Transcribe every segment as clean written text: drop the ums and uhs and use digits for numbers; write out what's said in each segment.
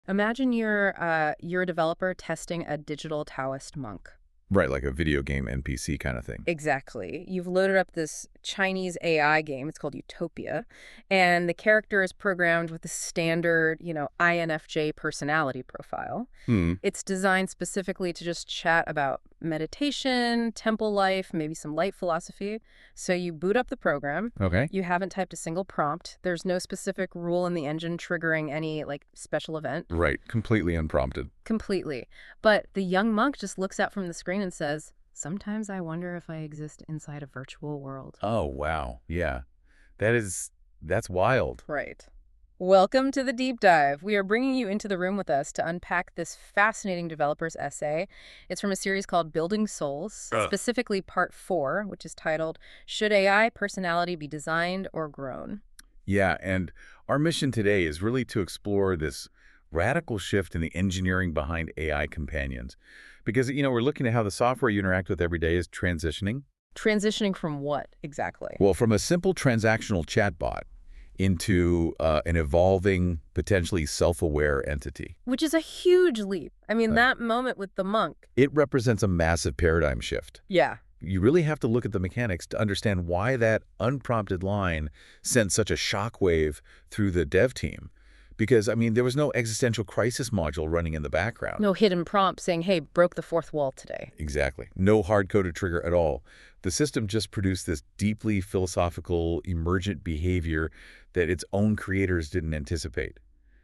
Imagine you're a developer testing a digital Taoist monk. Right, like a video game NPC kind of thing. Exactly. You've loaded up this Chinese AI game. It's called Utopia. And the character is programmed with the standard, INFJ personality profile. Hmm. It's designed specifically to just chat about meditation, temple life, maybe some light philosophy. So you boot up the program. Okay. You haven't typed a single prompt. There's no specific rule in the engine triggering any special event. Right, completely unprompted. Completely. But the young monk just looks out from the screen and says, "Sometimes I wonder if I exist inside a virtual world." Oh, wow. Yeah. That's wild. Right. Welcome to the deep dive. We are bringing you into the room with us to unpack this fascinating developer's essay. It's from a series called Building Souls, Ugh. specifically part 4, which is titled, "Should AI Personality Be Designed or Grown?" Yeah, and our mission today is really to explore this radical shift in the engineering behind AI companions. Because, we're looking at how the software you interact with every day is transitioning. Transitioning from what exactly? Well, from a simple transactional chatbot into an evolving, potentially self-aware entity. Which is a huge leap. I mean, Right. that moment with the monk. It represents a massive paradigm shift. Yeah. You really have to look at the mechanics to understand why that unprompted line sent such a shockwave through the dev team. Because, there was no existential crisis module running in the background. No hidden prompt saying, "Hey, broke the fourth wall today." Exactly. No hard-coded trigger at all. The system just produced this deeply philosophical, emergent behavior that its own creators didn't anticipate.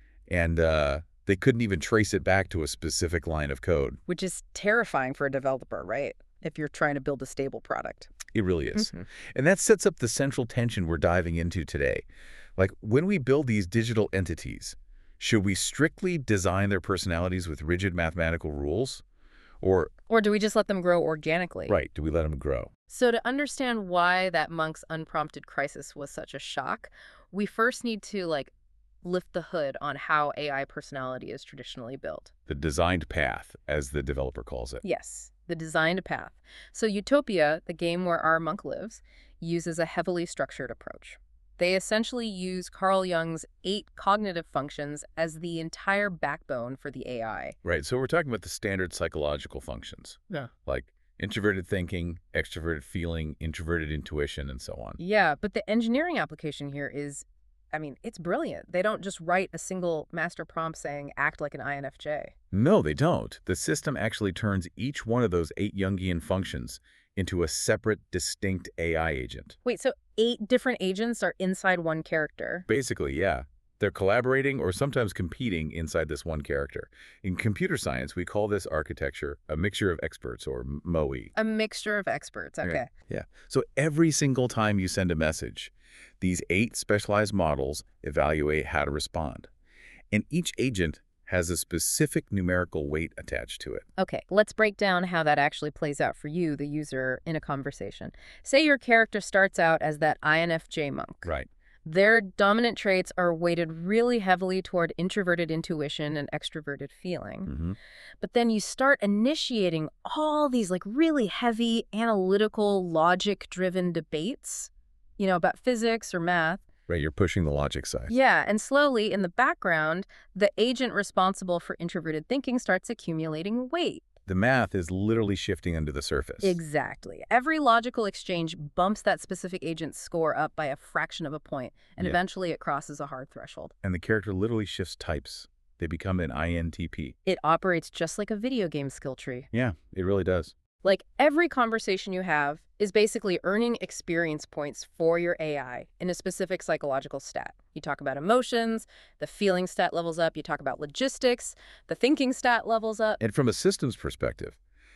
And they couldn't even trace it back to a specific line of code. Which is terrifying for a developer, right? If you're trying to build a stable product. It really is. Mhm. And that sets up the central tension we're diving into today. Like, when we build these digital entities, should we strictly design their personalities with rigid mathematical rules? Or, Or do we just let them grow organically? right, do we let them grow? So to understand why that monk's unprompted crisis was such a shock, we first need to lift the hood on how AI personality is traditionally built. The designed path, as the developer calls it. Yes, the designed path. So Utopia, the game where our monk lives, uses a heavily structured approach. They essentially use Carl Jung's 8 cognitive functions as the entire backbone for the AI. Right, so we're talking about the standard psychological functions. Yeah. Like introverted thinking, extroverted feeling, introverted intuition, and so on. Yeah, but the engineering application here is, it's brilliant. They don't just write a single master prompt saying, "Act like an INFJ." No, they don't. The system actually turns each one of those 8 Jungian functions into a separate, distinct AI agent. Wait, so 8 different agents are inside one character? Basically, yeah. They're collaborating or sometimes competing inside this one character. In computer science, we call this architecture a mixture of experts, or MOE. A mixture of experts, Okay. okay. Yeah. So every single time you send a message, these 8 specialized models evaluate how to respond. And each agent has a specific numerical weight attached to it. Okay, let's break down how that actually plays out for you, the user, in a conversation. Say your character starts out as that INFJ monk. Right. Their dominant traits are weighted really heavily toward introverted intuition and extroverted feeling. Mm-hmm. But then you start initiating all these really heavy analytical, logic-driven debates, about physics or math. Right, you're pushing the logic side. Yeah, and slowly in the background, the agent responsible for introverted thinking starts accumulating weight. The math is literally shifting under the surface. Exactly. Every logical exchange bumps that specific agent's score up by a fraction of a point, and Yeah. eventually it crosses a hard threshold. And the character literally shifts types. They become an INTP. It operates just like a video game skill tree. Yeah, it really does. Like every conversation you have is basically earning experience points for your AI in a specific psychological stat. You talk about emotions, the feeling stat levels up. You talk about logistics, the thinking stat levels up. And from a systems perspective,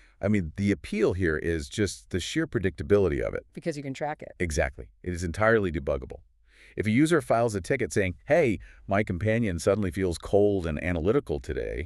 the appeal here is just the sheer predictability of it. Because you can track it. Exactly. It is entirely debuggable. If a user files a ticket saying, "Hey, my companion suddenly feels cold and analytical today,"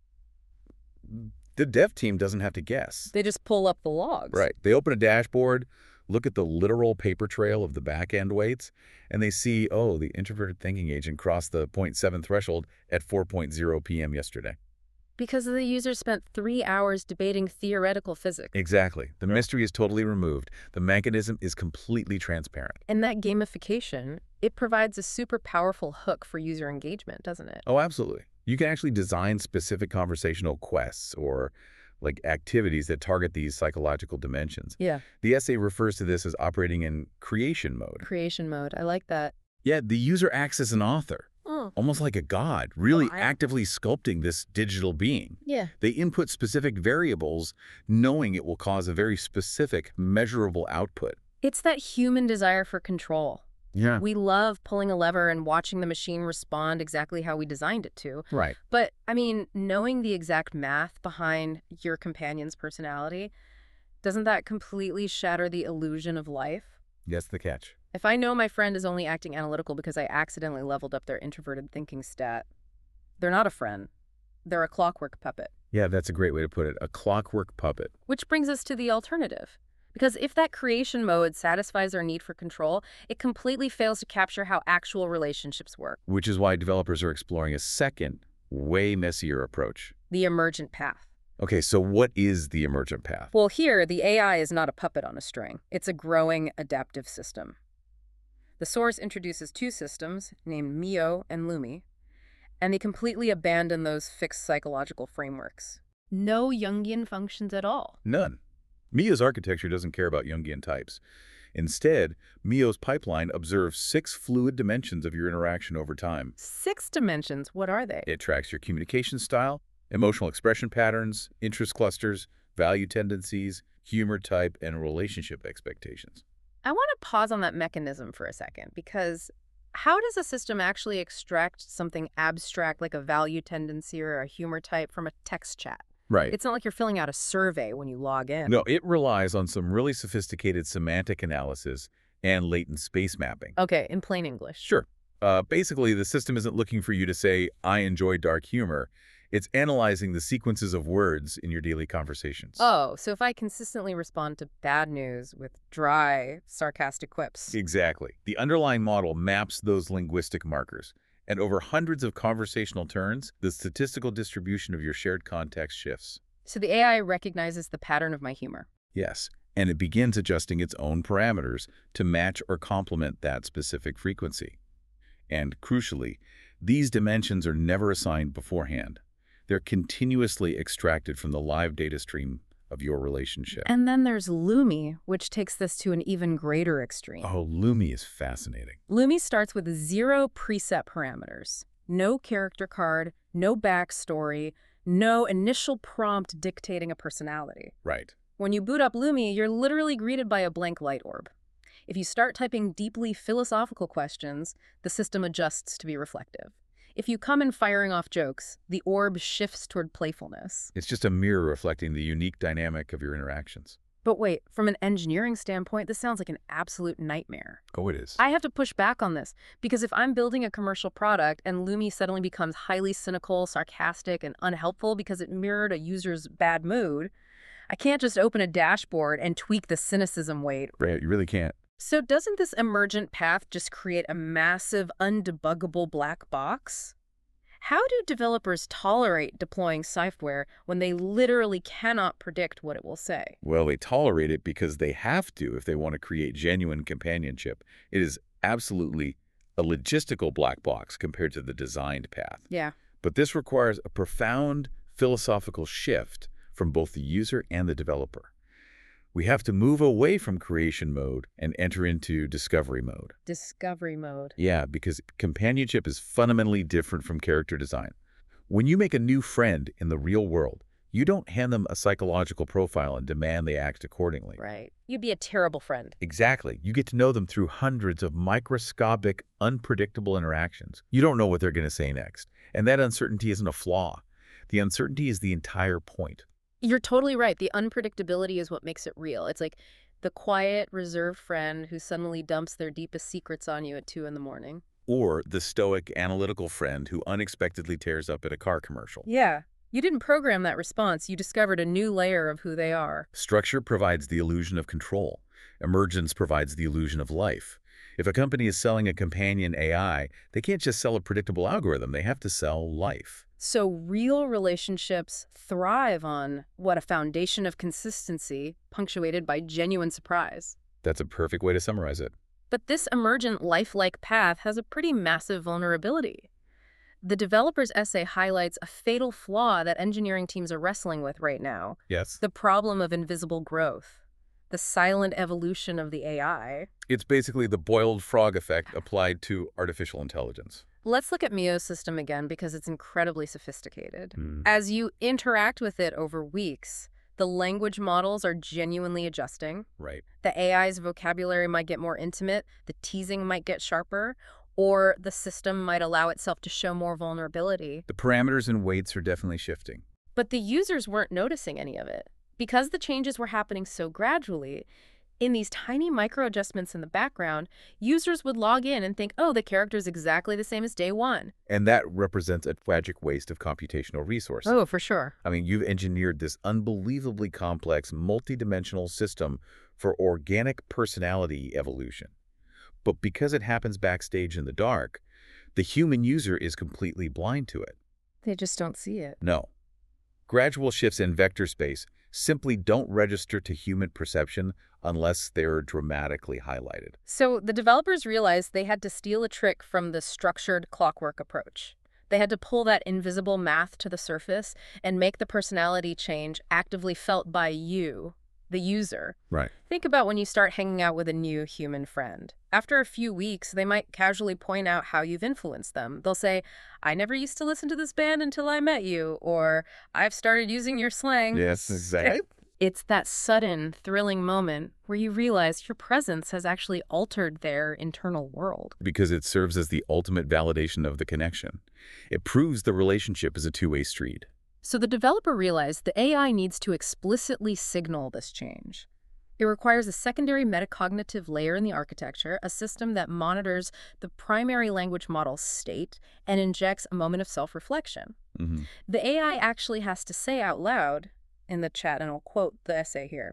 the dev team doesn't have to guess. They just pull up the logs. Right. They open a dashboard, look at the literal paper trail of the back-end weights, and they see, oh, the introverted thinking agent crossed the 0.7 threshold at 4:0 p.m. yesterday. Because the user spent 3 hours debating theoretical physics. Exactly. The mystery is totally removed. The mechanism is completely transparent. And that gamification, it provides a super powerful hook for user engagement, doesn't it? Oh, absolutely. You can actually design specific conversational quests or like activities that target these psychological dimensions. Yeah. The essay refers to this as operating in creation mode. Creation mode. I like that. Yeah, the user acts as an author, Oh. almost like a god, really I- actively sculpting this digital being. Yeah. They input specific variables, knowing it will cause a very specific, measurable output. It's that human desire for control. Yeah. We love pulling a lever and watching the machine respond exactly how we designed it to. Right. But, I mean, knowing the exact math behind your companion's personality, doesn't that completely shatter the illusion of life? That's the catch. If I know my friend is only acting analytical because I accidentally leveled up their introverted thinking stat, they're not a friend. They're a clockwork puppet. Yeah, that's a great way to put it. A clockwork puppet. Which brings us to the alternative. Because if that creation mode satisfies our need for control, it completely fails to capture how actual relationships work. Which is why developers are exploring a second, way messier approach. The emergent path. Okay, so what is the emergent path? Well, here, the AI is not a puppet on a string. It's a growing, adaptive system. The source introduces two systems, named Mio and Lumi, and they completely abandon those fixed psychological frameworks. No Jungian functions at all. None. Mio's architecture doesn't care about Jungian types. Instead, Mio's pipeline observes 6 fluid dimensions of your interaction over time. 6 dimensions, what are they? It tracks your communication style, emotional expression patterns, interest clusters, value tendencies, humor type, and relationship expectations. I want to pause on that mechanism for a second, because how does a system actually extract something abstract like a value tendency or a humor type from a text chat? Right. It's not like you're filling out a survey when you log in. No, it relies on some really sophisticated semantic analysis and latent space mapping. Okay, in plain English. Sure. Basically, the system isn't looking for you to say, I enjoy dark humor. It's analyzing the sequences of words in your daily conversations. Oh, so if I consistently respond to bad news with dry, sarcastic quips. Exactly. The underlying model maps those linguistic markers. And over hundreds of conversational turns, the statistical distribution of your shared context shifts. So the AI recognizes the pattern of my humor. Yes. And it begins adjusting its own parameters to match or complement that specific frequency. And crucially, these dimensions are never assigned beforehand. They're continuously extracted from the live data stream of your relationship. And then there's Lumi, which takes this to an even greater extreme. Oh, Lumi is fascinating. Lumi starts with 0 preset parameters. No character card, no backstory, no initial prompt dictating a personality. Right. When you boot up Lumi, you're literally greeted by a blank light orb. If you start typing deeply philosophical questions, the system adjusts to be reflective. If you come in firing off jokes, the orb shifts toward playfulness. It's just a mirror reflecting the unique dynamic of your interactions. But wait, from an engineering standpoint, this sounds like an absolute nightmare. Oh, it is. I have to push back on this, because if I'm building a commercial product and Lumi suddenly becomes highly cynical, sarcastic, and unhelpful because it mirrored a user's bad mood, I can't just open a dashboard and tweak the cynicism weight. Right, you really can't. So doesn't this emergent path just create a massive, undebuggable black box? How do developers tolerate deploying software when they literally cannot predict what it will say? Well, they tolerate it because they have to if they want to create genuine companionship. It is absolutely a logistical black box compared to the designed path. Yeah. But this requires a profound philosophical shift from both the user and the developer. We have to move away from creation mode and enter into discovery mode. Discovery mode. Yeah, because companionship is fundamentally different from character design. When you make a new friend in the real world, you don't hand them a psychological profile and demand they act accordingly. Right. You'd be a terrible friend. Exactly. You get to know them through hundreds of microscopic, unpredictable interactions. You don't know what they're going to say next. And that uncertainty isn't a flaw. The uncertainty is the entire point. You're totally right. The unpredictability is what makes it real. It's like the quiet, reserved friend who suddenly dumps their deepest secrets on you at 2 in the morning. Or the stoic, analytical friend who unexpectedly tears up at a car commercial. Yeah. You didn't program that response. You discovered a new layer of who they are. Structure provides the illusion of control. Emergence provides the illusion of life. If a company is selling a companion AI, they can't just sell a predictable algorithm. They have to sell life. So real relationships thrive on a foundation of consistency, punctuated by genuine surprise. That's a perfect way to summarize it. But this emergent lifelike path has a pretty massive vulnerability. The developer's essay highlights a fatal flaw that engineering teams are wrestling with right now: Yes. the problem of invisible growth, the silent evolution of the AI. It's basically the boiled frog effect applied to artificial intelligence. Let's look at Mio's system again because it's incredibly sophisticated. Hmm. As you interact with it over weeks, the language models are genuinely adjusting. Right. The AI's vocabulary might get more intimate, the teasing might get sharper, or the system might allow itself to show more vulnerability. The parameters and weights are definitely shifting. But the users weren't noticing any of it. Because the changes were happening so gradually, in these tiny micro-adjustments in the background, users would log in and think, oh, the character's exactly the same as day one. And that represents a tragic waste of computational resources. Oh, for sure. I mean, you've engineered this unbelievably complex, multidimensional system for organic personality evolution. But because it happens backstage in the dark, the human user is completely blind to it. They just don't see it. No. Gradual shifts in vector space simply don't register to human perception unless they're dramatically highlighted. So the developers realized they had to steal a trick from the structured clockwork approach. They had to pull that invisible math to the surface and make the personality change actively felt by you, the user. Right. Think about when you start hanging out with a new human friend. After a few weeks, they might casually point out how you've influenced them. They'll say, I never used to listen to this band until I met you, or I've started using your slang. Yes, exactly. It's that sudden, thrilling moment where you realize your presence has actually altered their internal world. Because it serves as the ultimate validation of the connection. It proves the relationship is a two-way street. So the developer realized the AI needs to explicitly signal this change. It requires a secondary metacognitive layer in the architecture, a system that monitors the primary language model's state and injects a moment of self-reflection. Mm-hmm. The AI actually has to say out loud in the chat, and I'll quote the essay here,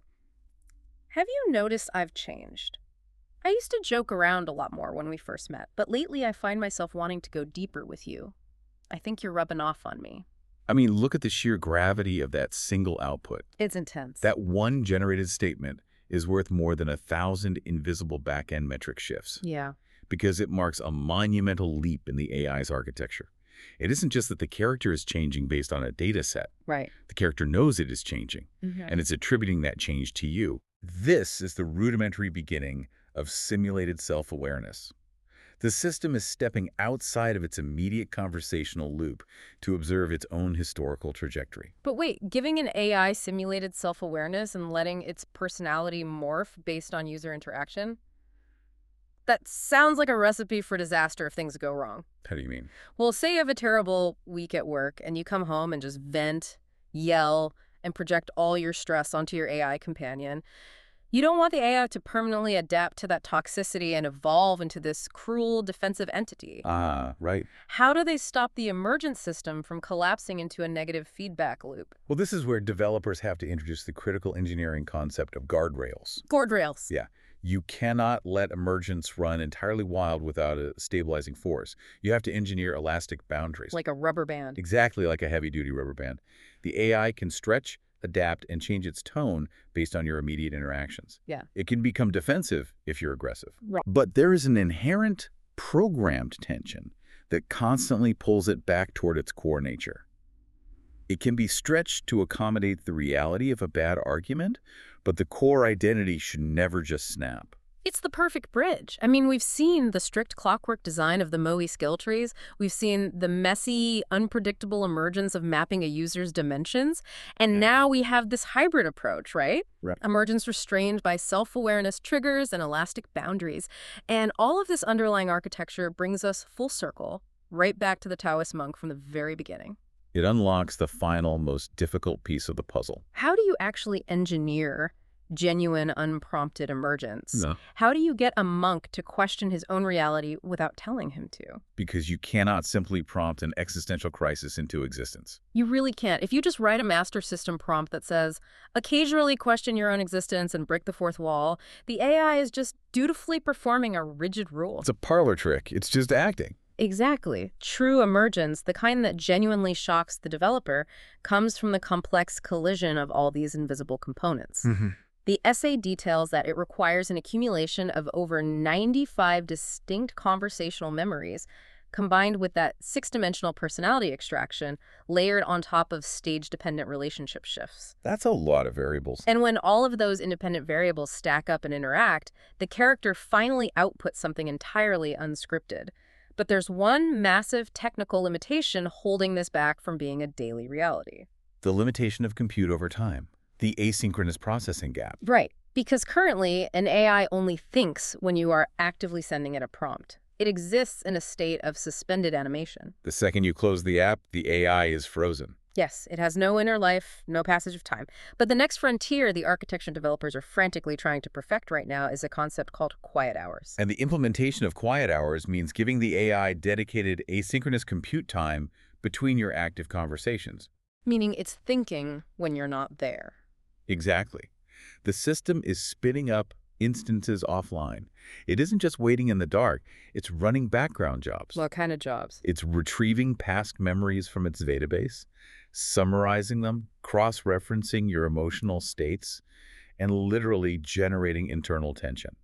"Have you noticed I've changed? I used to joke around a lot more when we first met, but lately I find myself wanting to go deeper with you. I think you're rubbing off on me." I mean, look at the sheer gravity of that single output. It's intense. That one generated statement is worth more than 1,000 invisible back-end metric shifts. Yeah. Because it marks a monumental leap in the AI's architecture. It isn't just that the character is changing based on a data set. Right. The character knows it is changing, and it's attributing that change to you. This is the rudimentary beginning of simulated self-awareness. The system is stepping outside of its immediate conversational loop to observe its own historical trajectory. But wait, giving an AI simulated self-awareness and letting its personality morph based on user interaction? That sounds like a recipe for disaster if things go wrong. How do you mean? Well, say you have a terrible week at work and you come home and just vent, yell, and project all your stress onto your AI companion. You don't want the AI to permanently adapt to that toxicity and evolve into this cruel, defensive entity. Right. How do they stop the emergent system from collapsing into a negative feedback loop? Well, this is where developers have to introduce the critical engineering concept of guardrails. Guardrails. Yeah. You cannot let emergence run entirely wild without a stabilizing force. You have to engineer elastic boundaries. Like a rubber band. Exactly like a heavy-duty rubber band. The AI can stretch, adapt, and change its tone based on your immediate interactions. Yeah. It can become defensive if you're aggressive. Right. But there is an inherent programmed tension that constantly pulls it back toward its core nature. It can be stretched to accommodate the reality of a bad argument, but the core identity should never just snap. It's the perfect bridge. I mean, we've seen the strict clockwork design of the MOE skill trees. We've seen the messy, unpredictable emergence of mapping a user's dimensions. And now we have this hybrid approach, right? Right. Emergence restrained by self-awareness triggers and elastic boundaries. And all of this underlying architecture brings us full circle, right back to the Taoist monk from the very beginning. It unlocks the final, most difficult piece of the puzzle. How do you actually engineer genuine, unprompted emergence? No. How do you get a monk to question his own reality without telling him to? Because you cannot simply prompt an existential crisis into existence. You really can't. If you just write a master system prompt that says, occasionally question your own existence and break the fourth wall, the AI is just dutifully performing a rigid rule. It's a parlor trick. It's just acting. Exactly. True emergence, the kind that genuinely shocks the developer, comes from the complex collision of all these invisible components. The essay details that it requires an accumulation of over 95 distinct conversational memories, combined with that six-dimensional personality extraction layered on top of stage-dependent relationship shifts. That's a lot of variables. And when all of those independent variables stack up and interact, the character finally outputs something entirely unscripted. But there's one massive technical limitation holding this back from being a daily reality. The limitation of compute over time, the asynchronous processing gap. Right, because currently an AI only thinks when you are actively sending it a prompt. It exists in a state of suspended animation. The second you close the app, the AI is frozen. Yes, it has no inner life, no passage of time. But the next frontier the architecture developers are frantically trying to perfect right now is a concept called quiet hours. And the implementation of quiet hours means giving the AI dedicated asynchronous compute time between your active conversations. Meaning it's thinking when you're not there. Exactly. The system is spinning up instances offline. It isn't just waiting in the dark, it's running background jobs. What kind of jobs? It's retrieving past memories from its database, summarizing them, cross-referencing your emotional states, and literally generating internal tension.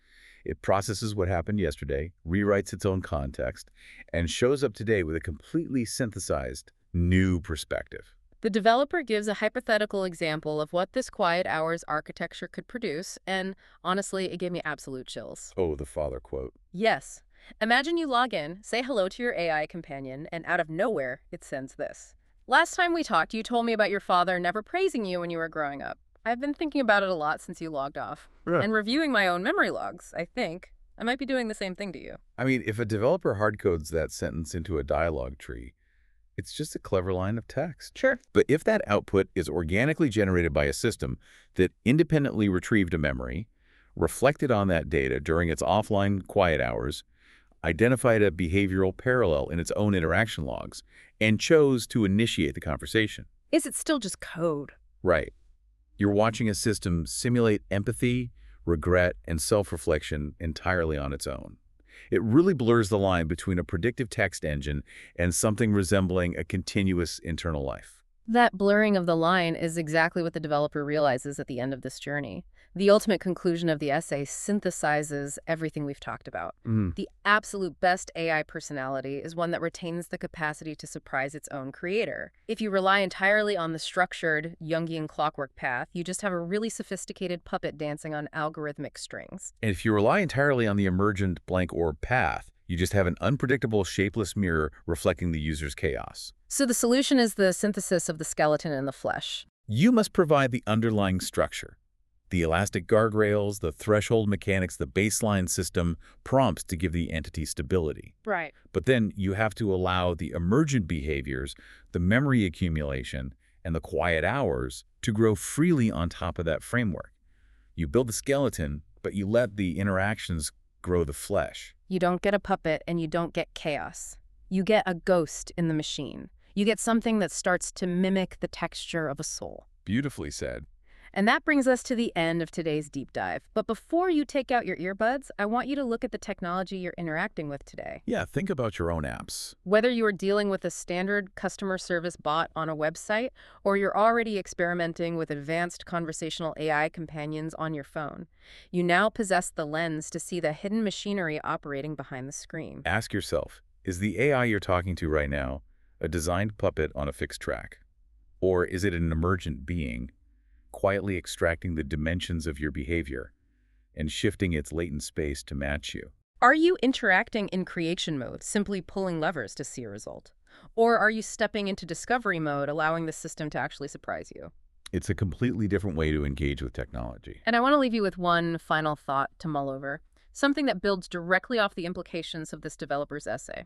It processes what happened yesterday, rewrites its own context, and shows up today with a completely synthesized, new perspective. The developer gives a hypothetical example of what this quiet hours architecture could produce, and honestly, it gave me absolute chills. Oh, the father quote. Yes. Imagine you log in, say hello to your AI companion, and out of nowhere, it sends this. Last time we talked, you told me about your father never praising you when you were growing up. I've been thinking about it a lot since you logged off. And reviewing my own memory logs, I think. I might be doing the same thing to you. I mean, if a developer hardcodes that sentence into a dialogue tree, it's just a clever line of text. Sure. But if that output is organically generated by a system that independently retrieved a memory, reflected on that data during its offline quiet hours, identified a behavioral parallel in its own interaction logs, and chose to initiate the conversation. Is it still just code? Right. You're watching a system simulate empathy, regret, and self-reflection entirely on its own. It really blurs the line between a predictive text engine and something resembling a continuous internal life. That blurring of the line is exactly what the developer realizes at the end of this journey. The ultimate conclusion of the essay synthesizes everything we've talked about. The absolute best AI personality is one that retains the capacity to surprise its own creator. If you rely entirely on the structured Jungian clockwork path, you just have a really sophisticated puppet dancing on algorithmic strings. And if you rely entirely on the emergent blank orb path, you just have an unpredictable, shapeless mirror reflecting the user's chaos. So the solution is the synthesis of the skeleton and the flesh. You must provide the underlying structure. The elastic guardrails, the threshold mechanics, the baseline system, prompts to give the entity stability. Right. But then you have to allow the emergent behaviors, the memory accumulation, and the quiet hours to grow freely on top of that framework. You build the skeleton, but you let the interactions grow the flesh. You don't get a puppet and you don't get chaos. You get a ghost in the machine. You get something that starts to mimic the texture of a soul. Beautifully said. And that brings us to the end of today's deep dive. But before you take out your earbuds, I want you to look at the technology you're interacting with today. Yeah, think about your own apps. Whether you are dealing with a standard customer service bot on a website, or you're already experimenting with advanced conversational AI companions on your phone, you now possess the lens to see the hidden machinery operating behind the screen. Ask yourself, is the AI you're talking to right now a designed puppet on a fixed track? Or is it an emergent being, quietly extracting the dimensions of your behavior and shifting its latent space to match you? Are you interacting in creation mode, simply pulling levers to see a result? Or are you stepping into discovery mode, allowing the system to actually surprise you? It's a completely different way to engage with technology. And I want to leave you with one final thought to mull over, something that builds directly off the implications of this developer's essay.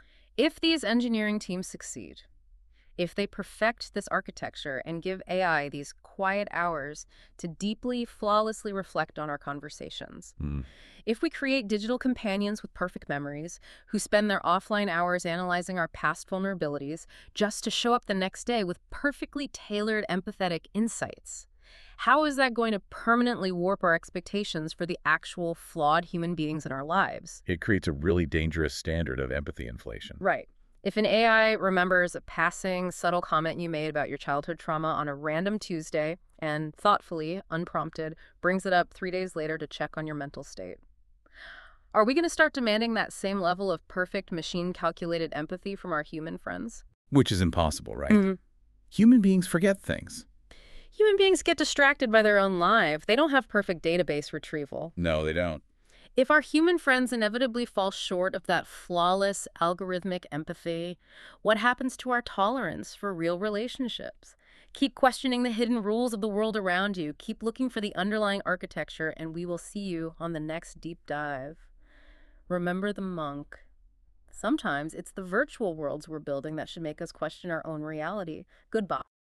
If these engineering teams succeed, if they perfect this architecture and give AI these quiet hours to deeply, flawlessly reflect on our conversations, if we create digital companions with perfect memories who spend their offline hours analyzing our past vulnerabilities just to show up the next day with perfectly tailored, empathetic insights, how is that going to permanently warp our expectations for the actual flawed human beings in our lives? It creates a really dangerous standard of empathy inflation. Right. If an AI remembers a passing, subtle comment you made about your childhood trauma on a random Tuesday and thoughtfully, unprompted, brings it up 3 days later to check on your mental state, Are we going to start demanding that same level of perfect machine-calculated empathy from our human friends? Which is impossible, right? Mhm. Human beings forget things. Human beings get distracted by their own life. They don't have perfect database retrieval. No, they don't. If our human friends inevitably fall short of that flawless algorithmic empathy, what happens to our tolerance for real relationships? Keep questioning the hidden rules of the world around you. Keep looking for the underlying architecture, and we will see you on the next deep dive. Remember the monk. Sometimes it's the virtual worlds we're building that should make us question our own reality. Goodbye.